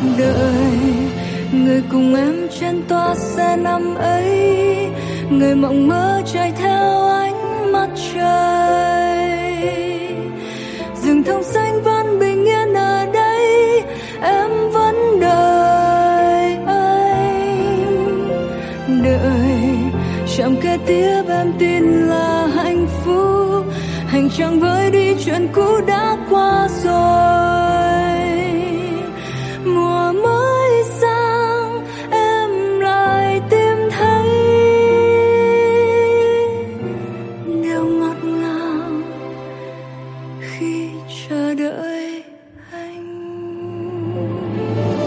Đợi người cùng em trên toa xe năm ấy, người mộng mơ chạy theo ánh mặt trời. Rừng thông xanh vẫn bình yên ở đây, em vẫn đợi anh. Đợi chẳng kế tiếp em tin là hạnh phúc, hành trang với đi chuyện cũ đã qua rồi.